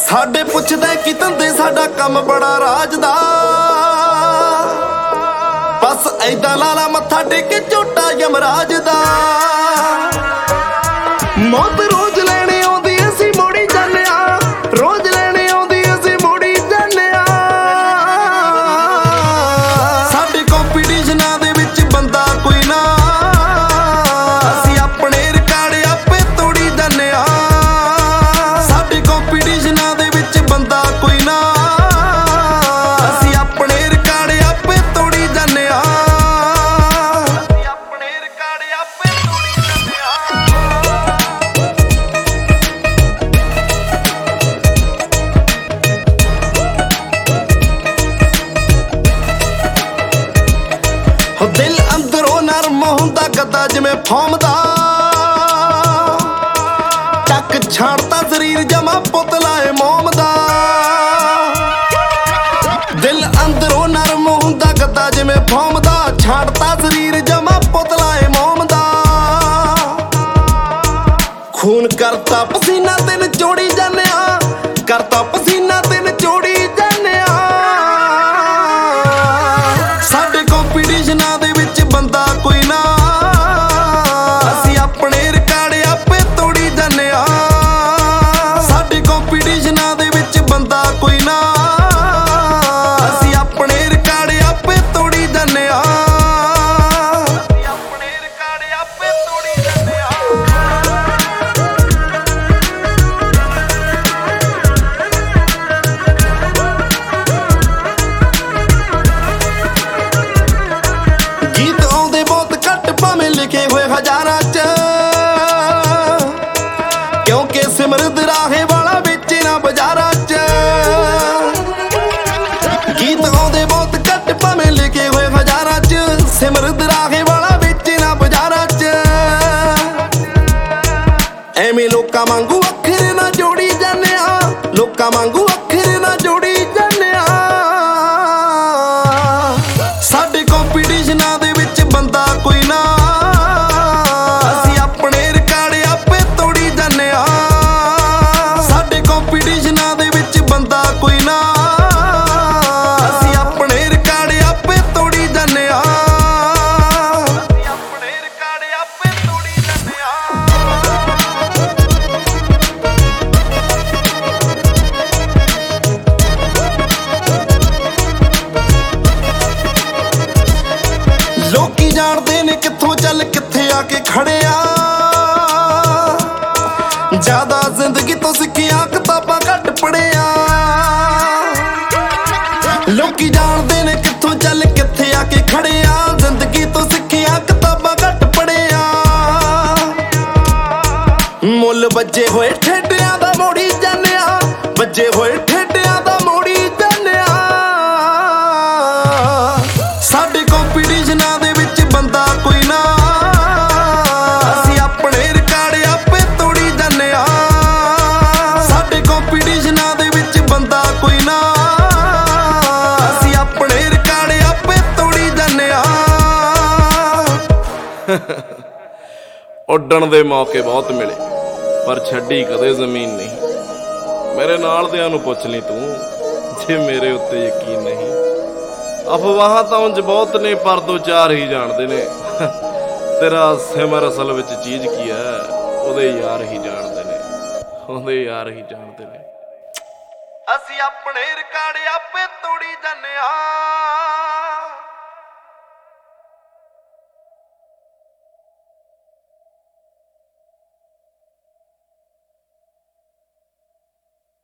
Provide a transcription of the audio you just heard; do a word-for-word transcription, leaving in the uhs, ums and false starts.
ਸਾਡੇ ਪੁੱਛਦੇ ਕੀ ਧੰਦੇ ਸਾਡਾ ਕੰਮ ਬੜਾ ਰਾਜ ਦਾ। ਬਸ ਐਦਾਂ ਲਾਲਾ ਮੱਥਾ ਟੇਕੇ ਝੋਟਾ ਯਮਰਾਜ ਦਾ। ਮੌਤ ਰੋਜ਼ ਲੈਣੇ ਆਉਂਦੀ ਅਸੀਂ ਮੋੜੀ ਜਾਂਦੇ ਆ, ਰੋਜ਼ ਲੈਣੇ ਆਉਂਦੀ ਅਸੀਂ ਮੋੜੀ ਜਾਂਦੇ ਆ। ਸਾਡੇ ਕੰਪੀਟੀਸ਼ਨਾਂ ਦੇ ਵਿੱਚ ਬੰਦਾ ਕੋਈ ਨਾ, ਅਸੀਂ ਆਪਣੇ ਰਿਕਾਰਡ ਆਪੇ ਤੋੜੀ ਜਾਂਦੇ ਆ। ਸਾਡੇ ਕੰਪੀਟੀਸ਼ਨਾਂ ਦੇ ਵਿੱਚ ਬੰਦਾ ਕੋਈ ਨਾ, ਅਸੀਂ ਆਪਣੇ ਰਿਕਾਰਡ ਆਪੇ ਤੋੜੀ ਜਾਂਦੇ ਆ। ਅਸੀਂ ਆਪਣੇ ਰਿਕਾਰਡ ਆਪੇ ਤੋੜੀ ਜਾਂਦੇ ਆ। ਦਿਲ ਅੰਦਰੋਂ ਨਰਮ ਹੁੰਦਾ ਗੱਦਾ ਜਿਵੇਂ ਫੋਮ ਦਾ। ਚੱਕ ਛਾੜਤਾ ਸਰੀਰ ਜਮਾ ਪੁਤਲਾ ਏ ਮੋਮ ਦਾ। ਦਿਲ ਅੰਦਰੋਂ ਨਰਮ ਹੁੰਦਾ ਗੱਦਾ ਜਿਵੇਂ ਫੋਮ ਦਾ। ਛਾੜਤਾ ਸਰੀਰ ਜਮਾ ਪੁਤਲਾ ਏ ਮੋਮ ਦਾ। ਖੂਨ ਕਰਤਾ ਪਸੀਨਾ ਤੇ ਨਿਚੋੜੀ ਜਾਂਦੇ ਆ, ਕਰਤਾ ਪਸੀਨਾ ਤੇ ਨਿਚੋੜੀ ਜਾਂਦੇ ਆ। ਸਾਡੇ ਕੰਪੀਟੀਸ਼ਨਾਂ ਦੇ ਵਿੱਚ ਬੰਦਾ ਕੋਈ ਨਾ, ਅਸੀਂ ਆਪਣੇ ਰਿਕਾਰਡ ਆਪੇ ਤੋੜੀ ਜਾਂਦੇ ਆ। ਸਾਡੇ ਕੰਪੀਟੀਸ਼ਨਾਂ ਦੇ ਵਿੱਚ ਬੰਦਾ ਕੋਈ ਨਾ, ਅਸੀਂ ਆਪਣੇ ਰਿਕਾਰਡ ਆਪੇ ਤੋੜੀ ਜਾਂਦੇ ਆ। ਅਸੀਂ ਆਪਣੇ ਰਿਕਾਰਡ ਆਪੇ ਤੋੜੀ ਜਾਂਦੇ ਆ। ਗੀਤ ਆਉਂਦੇ ਬਹੁਤ ਘੱਟ ਭਾਵੇਂ ਲਿਖੇ ਹੋਏ ਹਜ਼ਾਰਾਂ ਚ, ਕਿਉਂਕਿ ਸਿਮਰਤ ਰਾਹੇ ਵਾਲਾ ਵੇਚੇ ਨਾ ਬਾਜ਼ਾਰਾਂ ਚ। ਗੀਤ ਆਉਂਦੇ ਬਹੁਤ ਘੱਟ ਭਾਵੇਂ ਲਿਖੇ ਹੋਏ ਹਜ਼ਾਰਾਂ ਚ, ਸਿਮਰਤ ਰਾਹੇ ਵਾਲਾ ਵੇਚੇ ਨਾ ਬਾਜ਼ਾਰਾਂ ਚ। ਐਵੇਂ ਲੋਕਾਂ ਵਾਂਗੂ ਅੱਖਰ ਨਾ ਜੋੜੀ ਜਾਂਦੇ ਆ, ਲੋਕਾਂ ਵਾਂਗੂ ਅੱਖਰ ਨਾ ਜੋੜੀ ਜਾਂਦੇ ਆ। ਸਾਡੇ ਕੰਪੀਟੀਸ਼ਨਾਂ ਦੇ ਵਿੱਚ ਬੰਦਾ ਕੋਈ ਨਾ, ਅਸੀਂ ਆਪਣੇ ਰਿਕਾਰਡ ਆਪੇ ਤੋੜੀ ਜਾਂਦੇ ਆ। ਸਾਡੇ ਕੰਪੀਟੀਸ਼ਨਾਂ ਦੇ ਵਿੱਚ ਬੰਦਾ ਕੋਈ ਨਾ, ਅਸੀਂ ਆਪਣੇ ਰਿਕਾਰਡ ਆਪੇ ਤੋੜੀ ਜਾਂਦੇ ਆ। ਅਸੀਂ ਆਪਣੇ ਰਿਕਾਰਡ ਆਪੇ ਤੋੜੀ ਜਾਂਦੇ ਆ। ਲੋਕੀ ਜਾਣਦੇ ਨੇ ਕਿੱਥੋਂ ਚੱਲ ਕਿੱਥੇ ਆ ਕੇ ਖੜਿਆ। ਜ਼ਿਆਦਾ ਜ਼ਿੰਦਗੀ ਤੋਂ ਸਿੱਖਿਆ ਕਿਤਾਬਾਂ ਘੱਟ ਪੜਿਆ। ਲੋਕੀ ਜਾਣਦੇ ਨੇ ਕਿੱਥੋਂ ਚੱਲ ਕਿੱਥੇ ਆ ਕੇ ਖੜਿਆ। ਜ਼ਿੰਦਗੀ ਤੋਂ ਸਿੱਖਿਆ ਕਿਤਾਬਾਂ ਘੱਟ ਪੜਿਆ। ਮੁੱਲ ਵੱਜੇ ਹੋਏ ਠੇਡਿਆਂ ਦਾ ਮੋੜੀ ਜਾਂਦੇ ਆ, ਵੱਜੇ ਹੋਏ ਠੇਡਿਆਂ ਦਾ ਮੋੜੀ ਜਾਂਦੇ ਆ। ਸਾਡੇ ਕੰਪੀਟੀਸ਼ਨਾਂ ਦੇ ਵਿੱਚ ਬੰਦਾ ਕੋਈ ਨਾ, ਅਸੀਂ ਆਪਣੇ ਰਿਕਾਰਡ ਆਪੇ ਤੋੜੀ ਜਾਂਦੇ ਆ। ਸਾਡੇ ਕੰਪੀਟੀਸ਼ਨਾਂ ਦੇ ਵਿੱਚ ਬੰਦਾ ਕੋਈ ਨਾ, ਅਸੀਂ ਆਪਣੇ ਰਿਕਾਰਡ ਆਪੇ ਤੋੜੀ ਜਾਂਦੇ ਆ। ਉੱਡਣ ਦੇ ਮੌਕੇ ਬਹੁਤ ਮਿਲੇ ਪਰ ਛੱਡੀ ਕਦੇ ਜ਼ਮੀਨ ਨਹੀਂ। ਮੇਰੇ ਨਾਲ ਦਿਆਂ ਨੂੰ ਪੁੱਛ ਲਈ ਤੂੰ ਜੇ ਮੇਰੇ ਉੱਤੇ ਯਕੀਨ ਨਹੀਂ। ਅਫਵਾਹਾਂ ਤਾਂ ਉਂਝ ਬਹੁਤ ਨੇ ਪਰ ਦੋ ਚਾਰ ਹੀ ਜਾਣਦੇ ਨੇ। ਤੇਰਾ ਸਿਮਰ ਅਸਲ ਵਿੱਚ ਚੀਜ਼ ਕੀ ਹੈ ਉਹਦੇ ਯਾਰ ਹੀ ਜਾਣਦੇ ਨੇ, ਉਹਦੇ ਯਾਰ ਹੀ ਜਾਣਦੇ ਨੇ। ਅਸੀਂ ਆਪਣੇ ਰਿਕਾਰਡ ਆਪੇ ਤੋੜੀ ਜਾਂਦੇ ਆ।